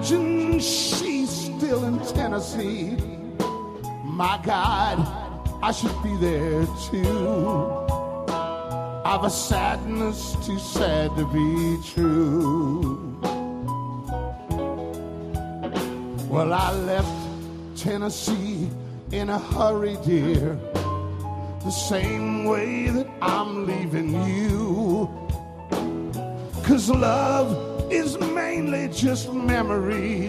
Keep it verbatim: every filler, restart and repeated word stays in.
imagine she's still in Tennessee. My God, I should be there too. I've a sadness too sad to be true. Well, I left Tennessee in a hurry, dear, the same way that I'm leaving you. 'Cause love is mainly just memories